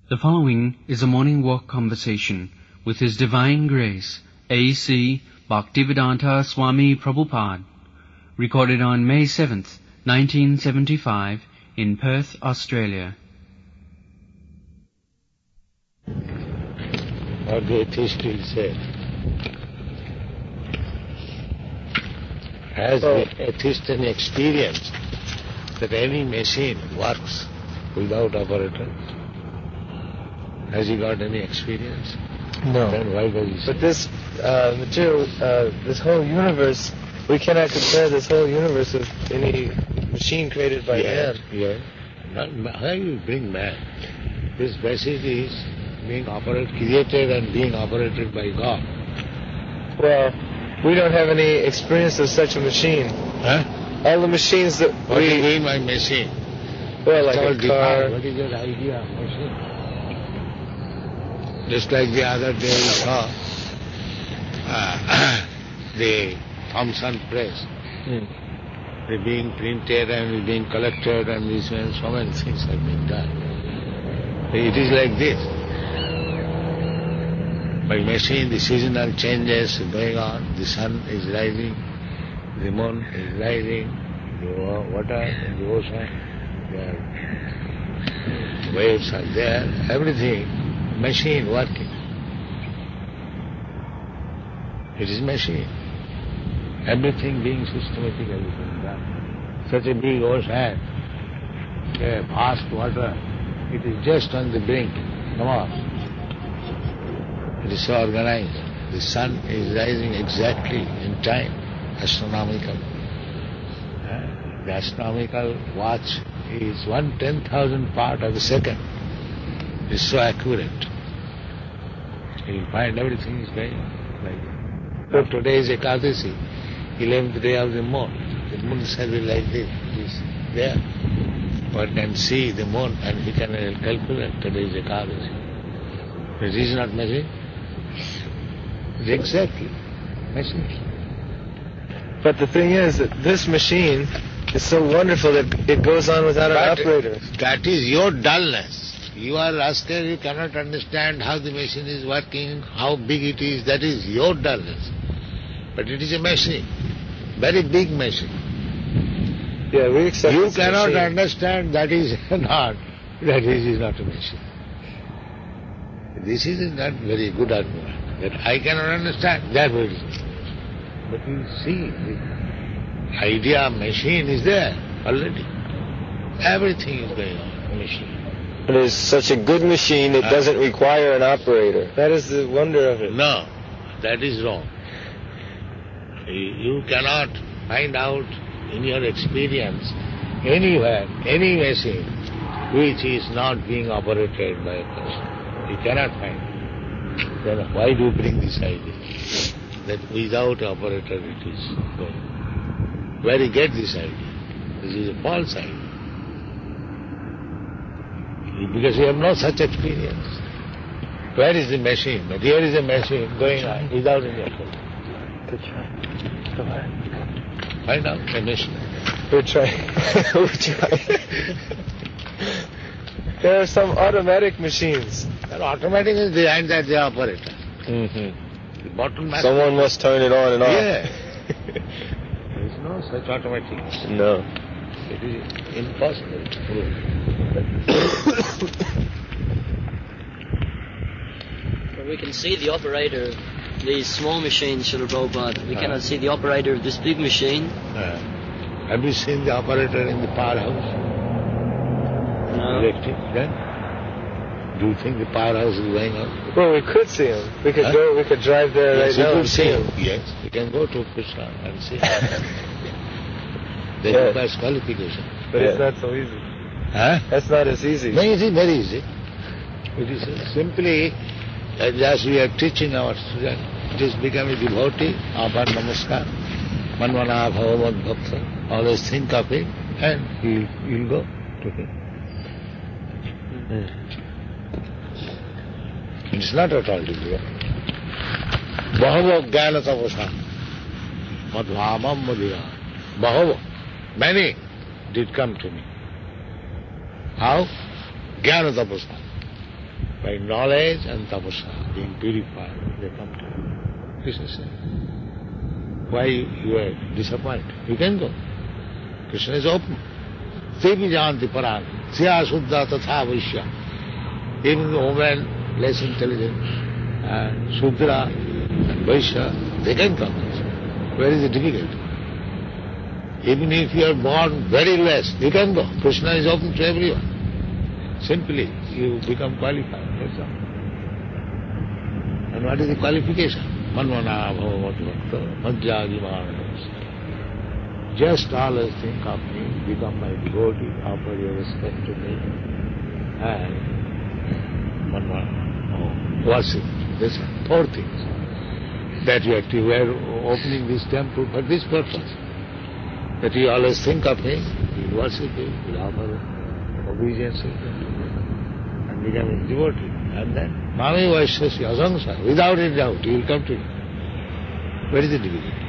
The following is a morning walk conversation with His Divine Grace, A.C. Bhaktivedanta Swami Prabhupada, recorded on May 7th, 1975, in Perth, Australia. What the atheist will say. Has the atheist any experience that any machine works without operator? Has he got any experience? No. Then why does he say? But this material, this whole universe, we cannot compare this whole universe with any machine created by man. Yes. How you bring man? This message is being created and being operated by God. Well, we don't have any experience of such a machine. Huh? All the machines that What do you mean by machine? well, like It's all a car. defined. What is your idea of machine? Just like the other day we saw the Thomson press. They're being printed and being collected and this and so many things are being done. It is like this. By machine, the seasonal changes are going on. The sun is rising, the moon is rising, the water in the ocean, the waves are there, everything, machine working. It is machine. Everything being systematically being done. Such a big ocean, a vast water, it is just on the brink. Come on. It is so organized. The sun is rising exactly in time, astronomical. The astronomical watch is 1/10,000th part of a second. It is so accurate. You will find everything is going on like that. So today is Ekadasi, 11th day of the moon. The moon shall be like this. It is there. One can see the moon and he can calculate today is Ekadasi. It is not machine. It is exactly machine. But the thing is that this machine is so wonderful that it goes on without an operator. That is your dullness. You are rascal, you cannot understand how the machine is working, how big it is. That is your dullness. But it is a machine, very big machine. Yeah, we accept You this cannot machine. understand that is not a machine. This is not very good argument. That I cannot understand, that very good. But you see, the idea of machine is there already. Everything is going on, machine. It is such a good machine, it doesn't require an operator. That is the wonder of it. No, that is wrong. You cannot find out in your experience anywhere, any machine which is not being operated by a person. You cannot find. Then why do you bring this idea? That without operator it is going. Where do you get this idea? This is a false idea. Because you have no such experience. Where is the machine? But here is a machine going on without any operator. Good try. Go ahead. Find out the machine. We're trying. We're trying. There are some automatic machines. And automatic is behind that the operator. Mm-hmm. The bottom master. Someone must turn it on and off. Yeah. There is no such automatic. No. It is impossible to prove. But we can see the operator of these small machines, Srila Prabhupada. We cannot see the operator of this big machine. Have you seen the operator in the powerhouse? No. Electric, then? Do you think the powerhouse is going on? Well, we could see him. We could Huh? go. We could drive there Yes, right you now could and see see him. him. Yes, you can go to Krishna and see him. They Yeah. requires qualification. But it's not so easy. Huh? That's not as easy. Very easy, very easy. It is simply, as we are teaching our students, just become a devotee, Abha Namaskar, Manvana Bhava Bhakta, always think of it, and you'll go to him. It's not at all difficult. Bahava Jnana Tapasa, Madhvamam Madhya. Bahava, many did come to me. How? Jnana Tapasa. By knowledge and tapasa, being purified, they come to you. Krishna said, why you are disappointed? You can go. Krishna is open. Te vijanti parang, siya suddha tatha vaishya. Even the woman, less intelligent, Sudra and Vaishya, they can come. Where is the difficulty? Even if you are born very less, you can go. Krishna is open to everyone. Simply, you become qualified. That's all. And what is the qualification? Manvana bhavavati bhakta, madhyajimana. Just always think of me, become my devotee, offer your respect to me, and manvana, worship. These are 4 things that you have to. We are opening this temple for this purpose. That you always think of him, you worship him, you offer obedience to him, and become his devotee. And then, Mami Vaishyasya Asangsara, without any doubt, he will come to you. Where is the difficulty?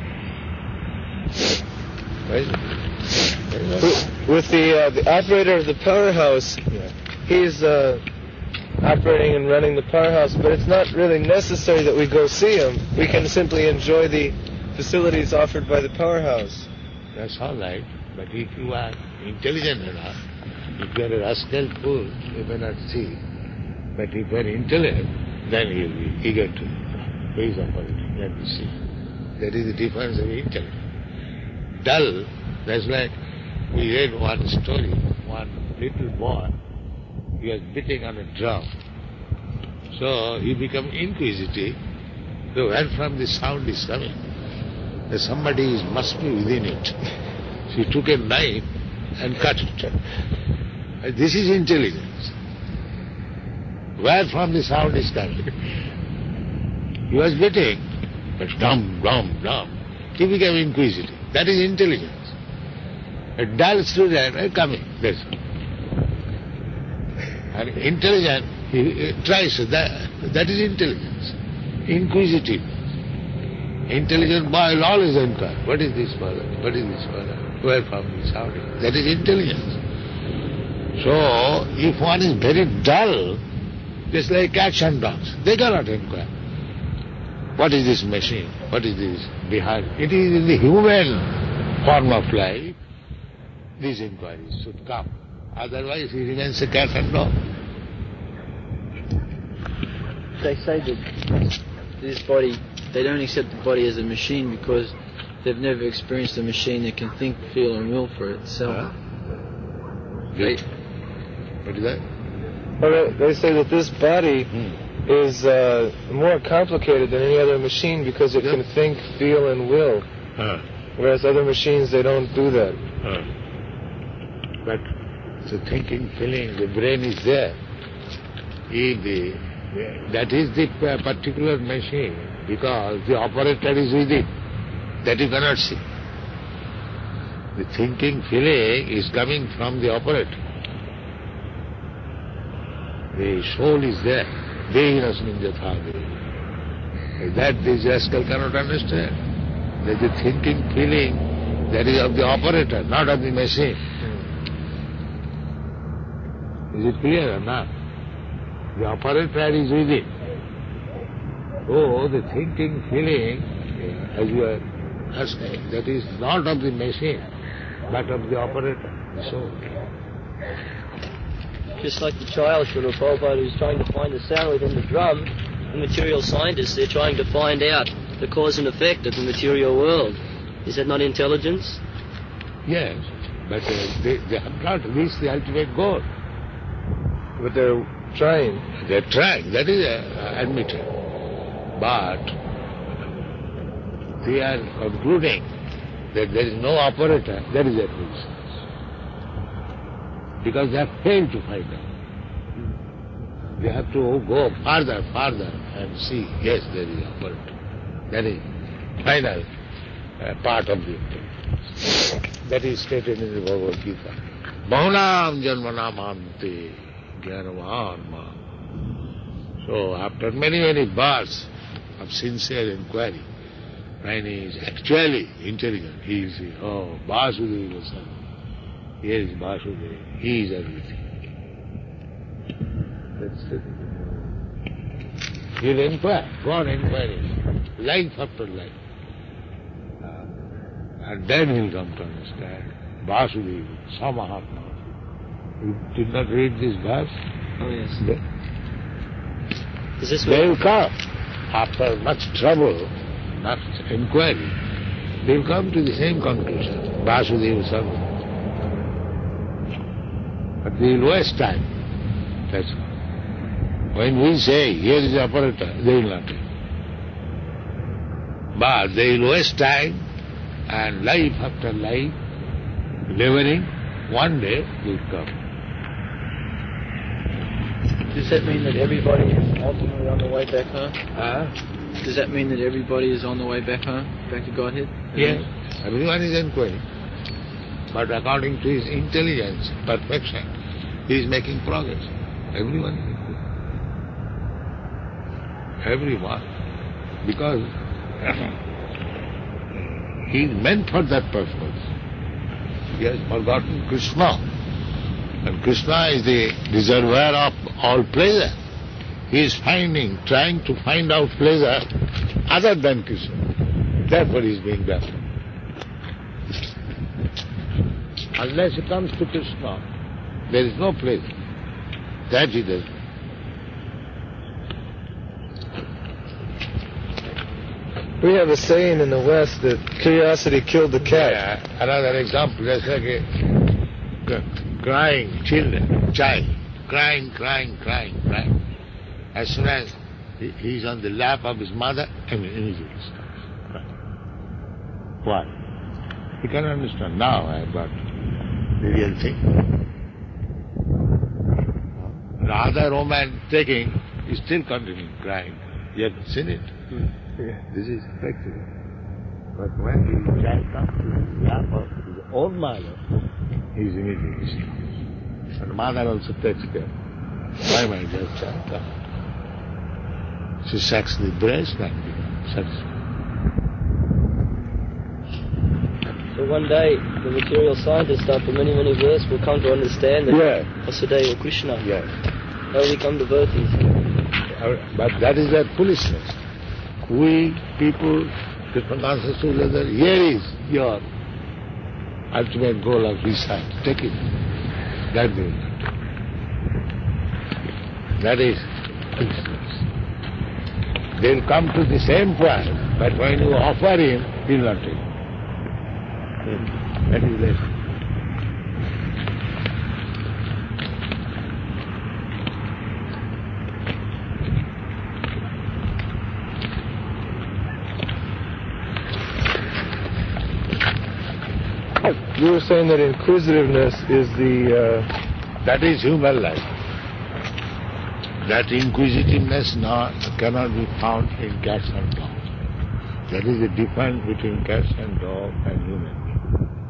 Where is it? With the operator of the powerhouse, he's operating and running the powerhouse, but it's not really necessary that we go see him. We can simply enjoy the facilities offered by the powerhouse. That's all right, but if you are intelligent enough, if you are a rascal fool, you may not see. But if you are intelligent, then you will be eager to raise authority. Let me see. That is the difference of intellect. Dull, that's like we read one story, one little boy, he was beating on a drum. So he became inquisitive. So where from the sound is coming? Somebody must be within it. So he took a knife and cut it. This is intelligence. Where from the sound is coming? He was beating, but dum, dum, dum. He became inquisitive. That is intelligence. A dull student coming. That's all. And intelligent, he tries. That is intelligence. Inquisitive. Intelligent boy will always inquire. What is this, father? What is this, father? Where from this sound? That is intelligence. So, if one is very dull, just like cats and dogs, they cannot inquire. What is this machine? What is this behind? It is in the human form of life. These inquiries should come. Otherwise, he remains a cat and dog. They say that this body, they don't accept the body as a machine because they've never experienced a machine that can think, feel, and will for itself. What is that? Well, they say that this body is more complicated than any other machine because it can think, feel, and will. Whereas other machines, they don't do that. But the thinking, feeling, the brain is there. That is the particular machine because the operator is with it. That you cannot see. The thinking, feeling is coming from the operator. The soul is there. Dehinasmin jathade. That this rascal cannot understand. That the thinking, feeling, that is of the operator, not of the machine. Is it clear or not? The operator is with it. So the thinking, feeling, as you are asking, that is not of the machine, but of the operator, the soul. Just like the child, Srila Prabhupada, who's trying to find the sound within the drum, the material scientists, they're trying to find out the cause and effect of the material world. Is that not intelligence? Yes, but they have not reached the ultimate goal. But they're trying. They're trying, that is admitted. But they are concluding that there is no operator, that is admission. Because they have failed to find out. They have to go farther and see, yes, there is operator. That is final part of the intelligence. That is stated in the Bhagavad Gita. Bahunam janmanamante jnanavan. So after many births of sincere inquiry, when he is actually intelligent, he will say, oh, Vasudeva is son. Here is Vasudeva. He is everything. That's it. He'll inquire, go on inquiring, life after life. And then he'll come to understand Vasudeva, Samahatma. You did not read this verse? Oh, yes. Is this They where... will come. After much trouble, much inquiry, they will come to the same conclusion, Vasudeva Sarva. But they will waste time. That's all. When we say, here is the operator, they will not take. But they will waste time and life after life, laboring, one day will come. Does that mean that everybody is ultimately on the way back home? Huh? Does that mean that everybody is on the way back home, back to Godhead? Yes. Everyone is inquiring. But according to his intelligence, perfection, he is making progress. Everyone is inquiring. Everyone. Because he is meant for that purpose. He has forgotten Krishna. And Krishna is the reservoir of all pleasure. He is trying to find out pleasure other than Krishna. Therefore he is being baffled. Unless he comes to Krishna, there is no pleasure. That he does. We have a saying in the West that curiosity killed the cat. Yeah, another example, just like a crying children, child, crying. As soon as he is on the lap of his mother, immediately stops crying. Why? He cannot understand. Now I have got the real thing. The other woman taking is still continuing crying. You have seen it? This is practical. But when the child comes to the lap of his own mother, he is immediately stopped. And the mother also takes care. Why my dear child come? She sucks the breast and becomes satisfied. So one day, the material scientists, after many years, will come to understand that Vasudeva Krishna. Yes. They will become devotees. But that is their foolishness. We people, different answers to each other, here is your ultimate goal of research. Take it. That will not. That is foolishness. They will come to the same point, but when you offer him, he will not take it. That is less. You were saying that inquisitiveness is the... That is human life. That inquisitiveness cannot be found in cats and dogs. That is the difference between cats and dog and human being.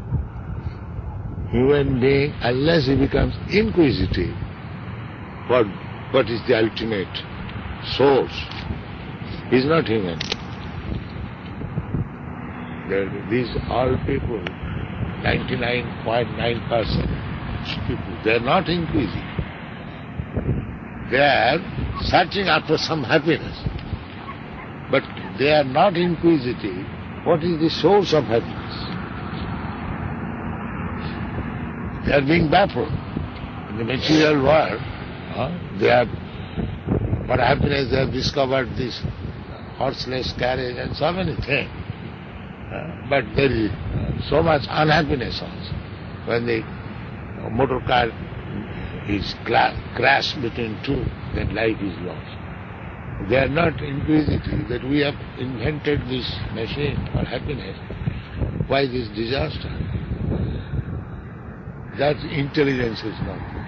Human being, unless he becomes inquisitive, what is the ultimate source? He is not human. These all people, 99.9% people, they are not inquisitive. They are searching after some happiness. But they are not inquisitive. What is the source of happiness? They are being baffled. In the material world, they have, for happiness they have discovered this horseless carriage and so many things. But there is so much unhappiness also. When the motor car is crashed between two, then life is lost. They are not inquisitive that we have invented this machine for happiness. Why this disaster? That intelligence is not good.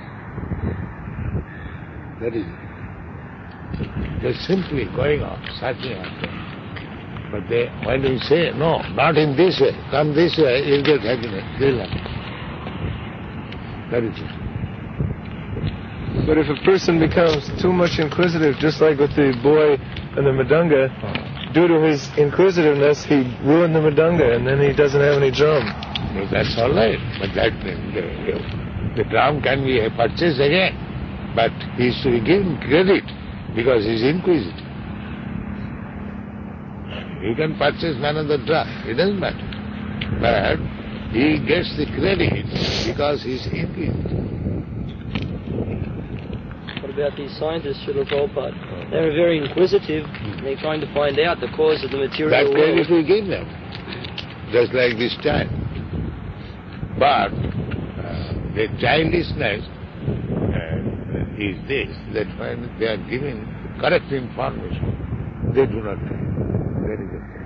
That is it. They're simply going on, searching after. But when we say, no, not in this way, come this way, you'll get happiness. They'll not. That is it. But if a person becomes too much inquisitive, just like with the boy and the Mridanga, due to his inquisitiveness, he ruined the Mridanga, and then he doesn't have any drum. No, that's all right. But that the drum can be purchased again. But he is to be given credit because he's inquisitive. You can purchase another drug, it doesn't matter. But he gets the credit because he's inquisitive. What about these scientists, Srila Prabhupada? They're very inquisitive. They're trying to find out the cause of the material That world. credit we give them, just like this child. But the childishness is this, that when they are given correct information, they do not take. That is it.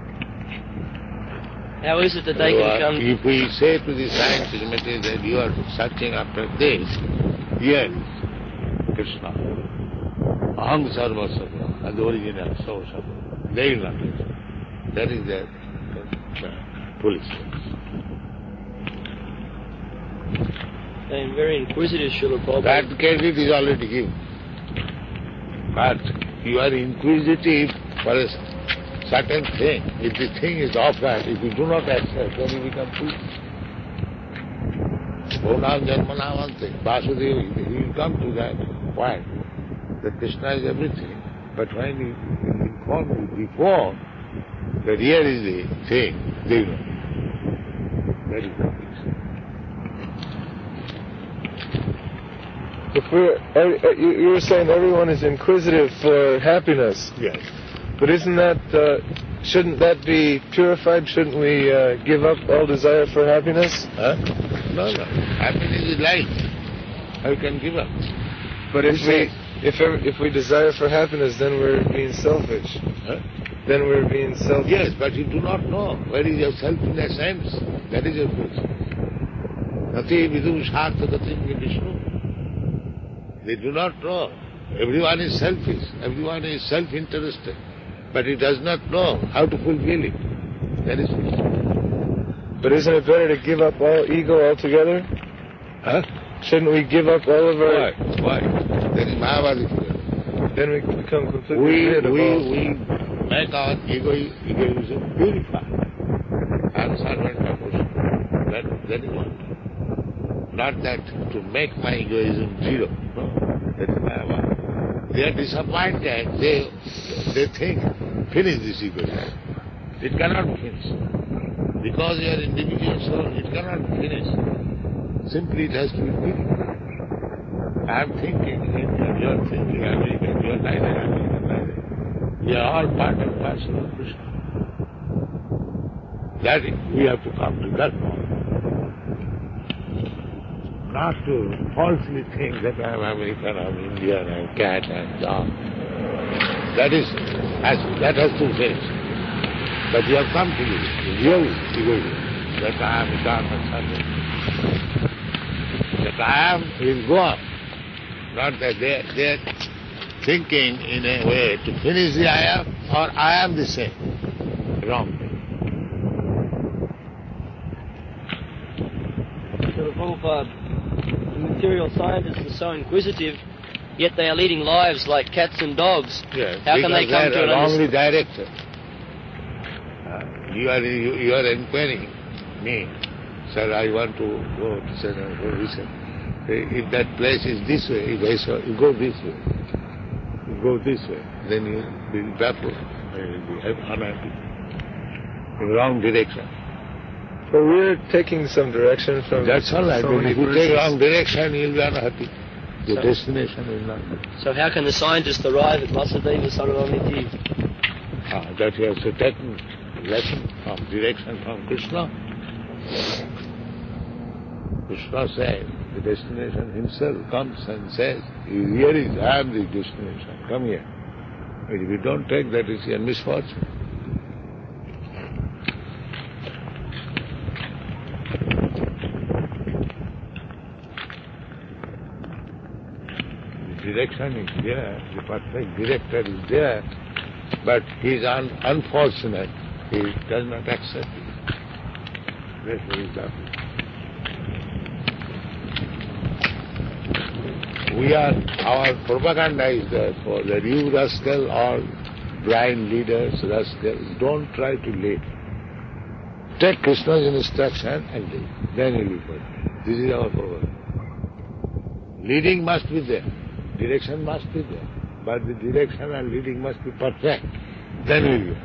How is it that they can come... If we say to the scientists that you are searching after this, yes, Krishna, Aham Sarva Sarva, the original source of it, they will not listen. That is their foolishness. They're very inquisitive, Srila Prabhupada. That credit is already given. But you are inquisitive for a certain thing. If the thing is offered, if you do not accept, then you become foolish. Bhunam Janmanavante, Vasudeva, he will come to that point that Krishna is everything. But when he informs you before that here is the thing, they know. That is the peace. If you were saying everyone is inquisitive for happiness. Yes. But isn't that, shouldn't that be purified? Shouldn't we give up all desire for happiness? Huh? No. Happiness is life. How you can give up? But if we desire for happiness, then we're being selfish. Huh? Then we're being selfish. Yes, but you do not know where is yourself in a sense. That is your question. Nati vidu shartha gatim Vishnu. They do not know. Everyone is selfish. Everyone is self-interested. But he does not know how to fulfill it. That is it. But isn't it better to give up all ego altogether? Huh? Shouldn't we give up all of our... Why? That is Mahavadi. Then we become completely rid of all... We make our egoism purified and servant of Krishna. That is what. Not that to make my egoism zero. No, that is Mahavadi. They are disappointed. They think, finish this egoism. It cannot be finished. Because you are individual soul, it cannot be finished. Simply it has to be purified. I am thinking, you are thinking, American, you are neither American, neither. We are all part and parcel of Krishna. That is, we have to come to that point. Not to falsely think that I am American, I am Indian, I am cat, I am dog. That has to finish. But you have come to the real egoism, that I am eternal servant. That I am will go on. Not that they are thinking in a way to finish the I am, or I am the same. Wrong thing. Srila Prabhupada, the material scientists are so inquisitive, yet they are leading lives like cats and dogs. Yes, how can they come to an wrongly directed. You are inquiring me, sir, I want to go to San listen. If that place is this way, if I say, you go this way, you go this way, then you will be baffled, you will be unhappy, in the wrong direction. But we're taking some direction from... That's all right, so but many if you persons. take wrong direction, you will be unhappy. Your destination will not be. So how can the scientists arrive at Vasudeva Sarvamiti? That he has to take lesson from direction from Krishna. Krishna said, the destination himself comes and says, here is, I am the destination, come here. But if you don't take that, it's a misfortune. The direction is there, the perfect director is there, but he is unfortunate. He does not accept it. That's what is happening. Our propaganda is there for that you rascal, all blind leaders, rascals, don't try to lead. Take Krishna's instruction and lead. Then you will go. This is our propaganda. Leading must be there. Direction must be there. but the direction and leading must be perfect. Then we will.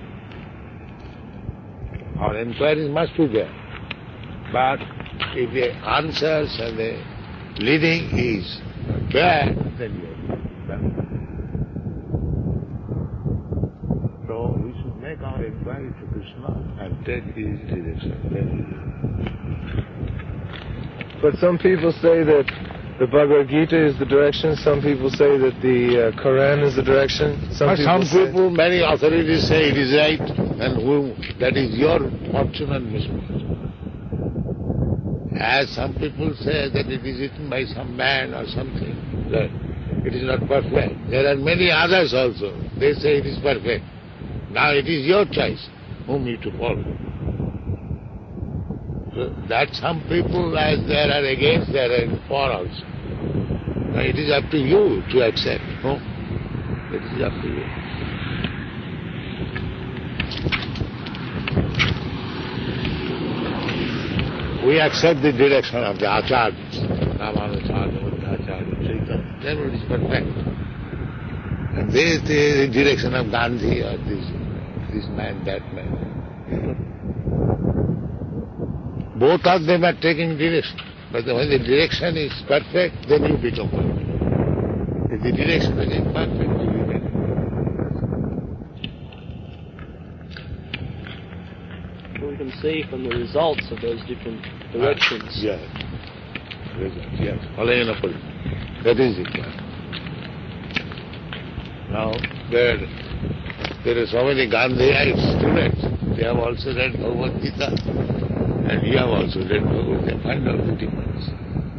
Our inquiries must be there. But if the answers and the leading is bad, then you have done. So we should make our inquiry to Krishna and take his direction. Then we will. But some people say that the Bhagavad Gita is the direction. Some people say that the Quran is the direction. Some people, many authorities say it is right, and that is your fortune and misfortune. As some people say that it is written by some man or something, that it is not perfect. There are many others also. They say it is perfect. Now it is your choice whom you to follow. So that some people, as there are against, there are for also. Now it is up to you to accept. No? It is up to you. We accept the direction of the Acharyas, Ramanujacharya, Madhvacharya, Chaitanya. Then it is perfect. And this the direction of Gandhi or this man, that man. Both of them are taking direction. But when the direction is perfect, then you become perfect. If the direction is imperfect, you remain. We can see from the results of those different directions. Yes. Yes. That is it. Now, there are so many Gandhiite students. They have also read Bhagavad Gita. And you have also read Bhagavad Gita. Find out the difference.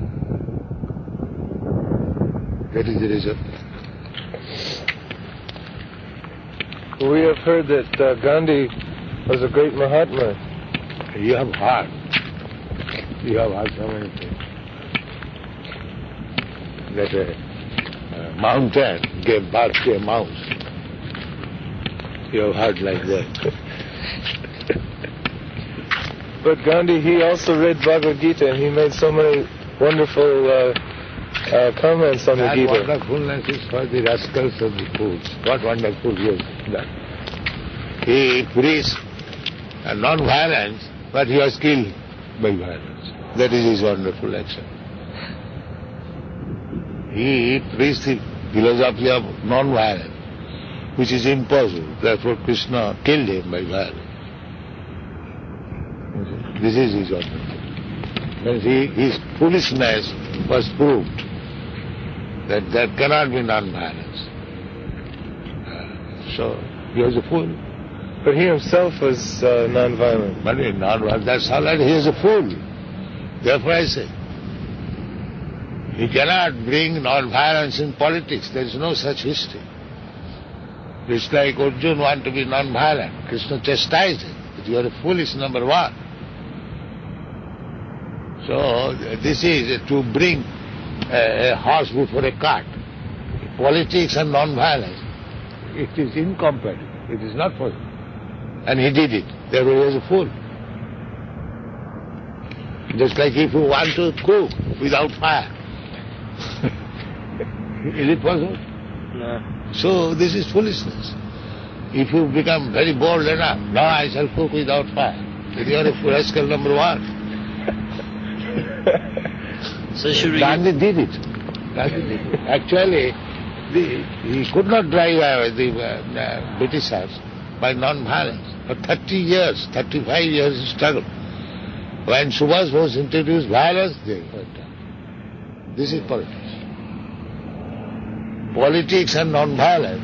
That is the result. We have heard that Gandhi was a great Mahatma. You have heard. You have heard so many things. That a mountain gave birth to a mouse. You have heard like that. But Gandhi, he also read Bhagavad Gita, and he made so many wonderful comments on the Gita. That wonderfulness is for the rascals of the fools. What wonderful he has done. He preached non-violence, but he was killed by violence. That is his wonderful action. He preached the philosophy of non-violence, which is impossible. Therefore Krishna killed him by violence. This is his wonderful. His foolishness was proved that there cannot be non-violence. So he was a fool. But he himself was non-violent. But non-violent, that's all right. He is a fool. Therefore I say, he cannot bring non-violence in politics. There is no such history. It's like Arjuna wanted to be non-violent. Krishna chastised him. But you are a foolish number one. So this is to bring a horse before a cart. Politics and non-violence, it is incompatible. It is not possible. And he did it. Therefore he was a fool. Just like if you want to cook without fire. Is it possible? No. So this is foolishness. If you become very bold enough, now I shall cook without fire. Then you are a rascal number one. So should we... Gandhi did it. Actually, he could not drive away the Britishers by non-violence. For 30 years, 35 years he struggled. When Subhas was introduced violence, they went down. This is politics. Politics and non-violence.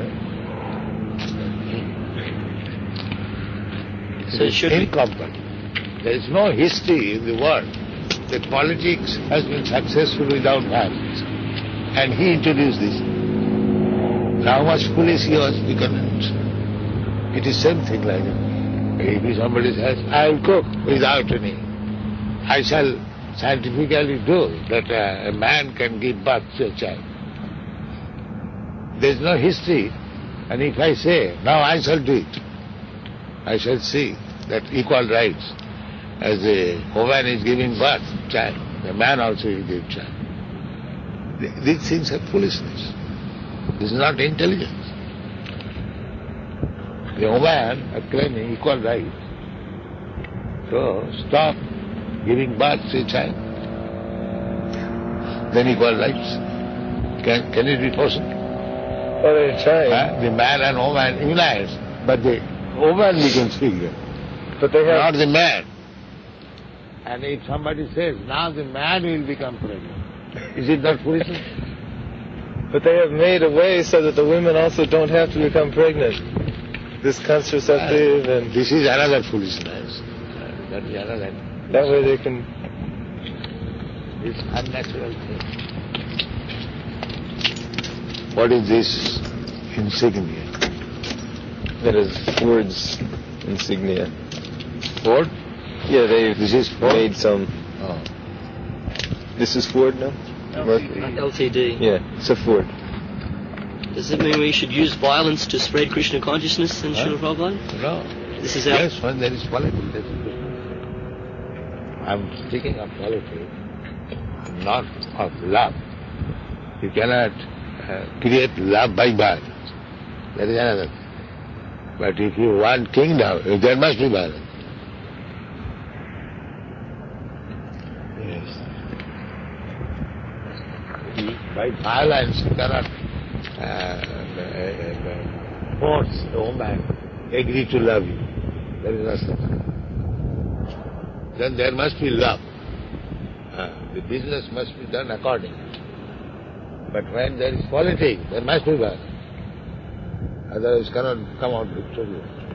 So should we... Incompatible. There is no history in the world that politics has been successful without violence. And he introduced this. How much foolish he was, we cannot. It is same thing like that. If somebody says, I will cook without any, I shall scientifically do that a man can give birth to a child. There is no history. And if I say, now I shall do it, I shall see that equal rights. As a woman is giving birth to child, the man also will give child. These things are foolishness. This is not intelligence. The woman are claiming equal rights. So stop giving birth to a child. Then equal rights. Can it be possible? Well, they're trying. The man and woman unites, but the woman becomes bigger, But they have... not the man. And if somebody says, now the man will become pregnant, is it not foolishness? But they have made a way so that the women also don't have to become pregnant. This contraceptive and... This is another foolishness. That is another. That way they can... It's unnatural thing. What is this insignia? That is Ford's insignia. Ford? Yeah, they've This is Ford? made some... Oh. This is Ford now? LTD. Yeah, it's a Ford. Does it mean we should use violence to spread Krishna consciousness in Srila Prabhupada? No. This is our... Yes, when there is politics, that is different. I'm speaking of politics, not of love. You cannot create love by violence. That is another thing. But if you want kingdom, there must be violence. Yes. By violence, you cannot force a woman agree to love you. There is no such thing. Then there must be love. The business must be done accordingly. But when there is politics, there must be violence. Otherwise cannot come out victorious.